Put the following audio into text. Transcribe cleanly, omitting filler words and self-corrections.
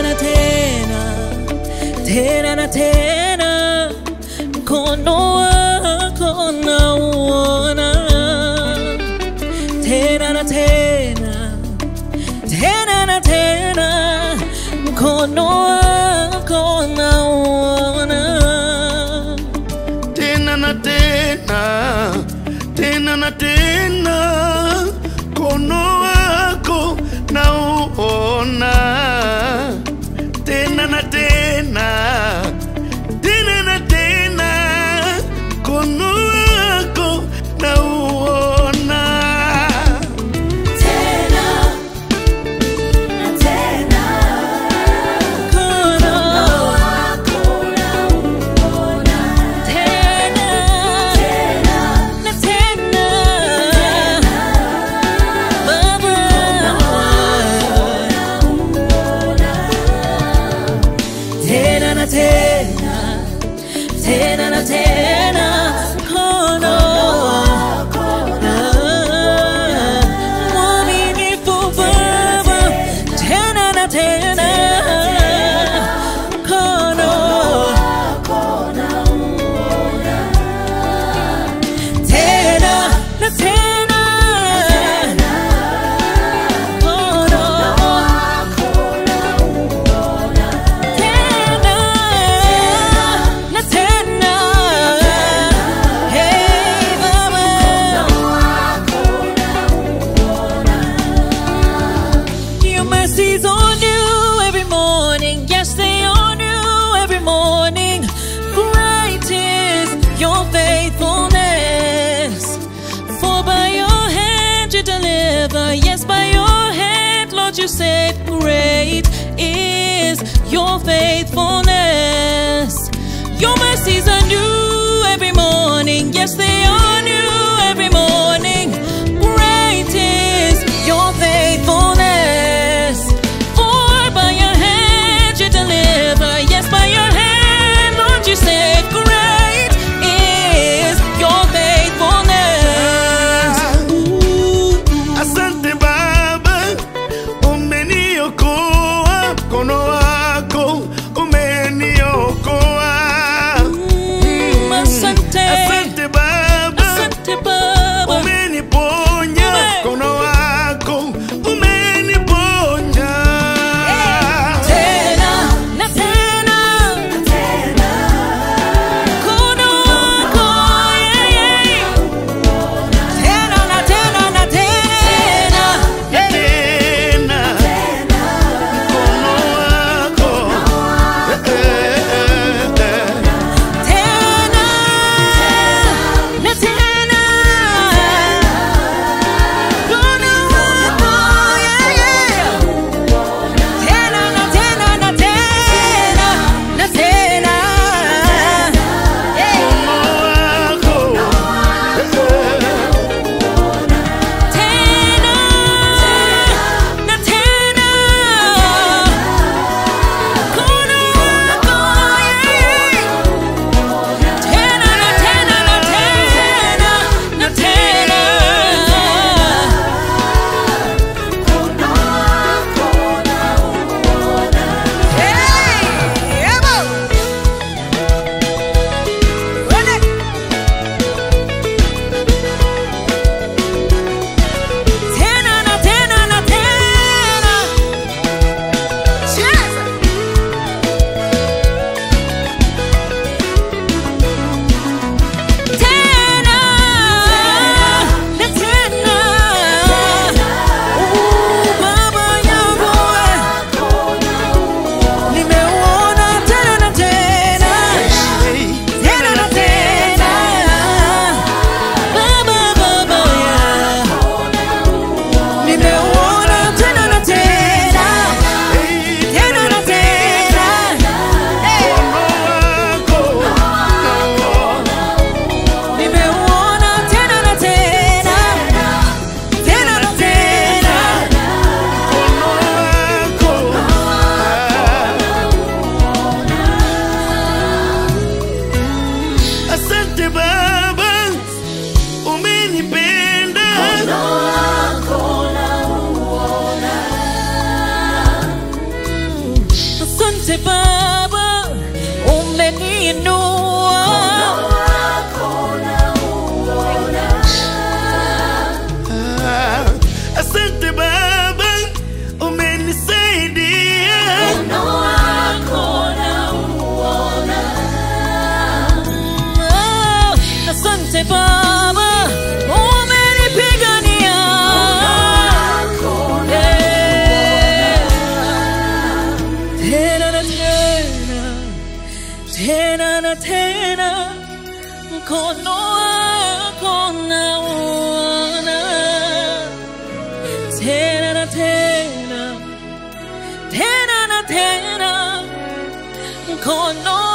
na tena, tena na tena, mkono wako nauona. Tena na tena, tena na tena, mkono wako nauona. Tena na tena, tena na tena, mkono wako nauona. Tena na tena, tena na tena, mkono wako nauona. Tena na tena, mkono wako nauona. Tena na tena, Baba, tena na tena, tena na tena, mkono wako mwaminifu Baba. Tena na tena, mkono wako nauona. Tena na tena, mkono wako nauona. Tena na tena, hey Baba, your mercies are new every morning. Yes, they are new every morning. Great is your faithfulness. For by your hand you deliver. Yes, by your hand, Lord, you save. Great is your faithfulness. Your mercies are new every morning. Yes, they are new every morning. Great is your faithfulness. For by your hand you deliver. Yes, by your hand, Lord, you save. Great is your faithfulness. Ooh. Asante Baba, umeniokoa, mkono wako umeni Asante Baba, umeniinua. Asante Baba, umenisaidia. Asante Baba, umenipigania. Tena na tena, tena na tena, mkono wako nauona. Tena na tena, tena na tena, mkono